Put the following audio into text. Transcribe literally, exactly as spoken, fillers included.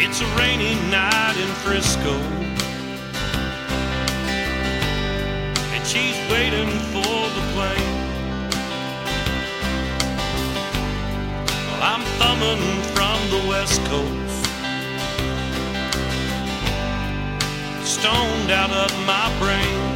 It's a rainy night in Frisco, and she's waiting for the plane. Well, I'm thumbing from the West Coast, stoned out of my brain.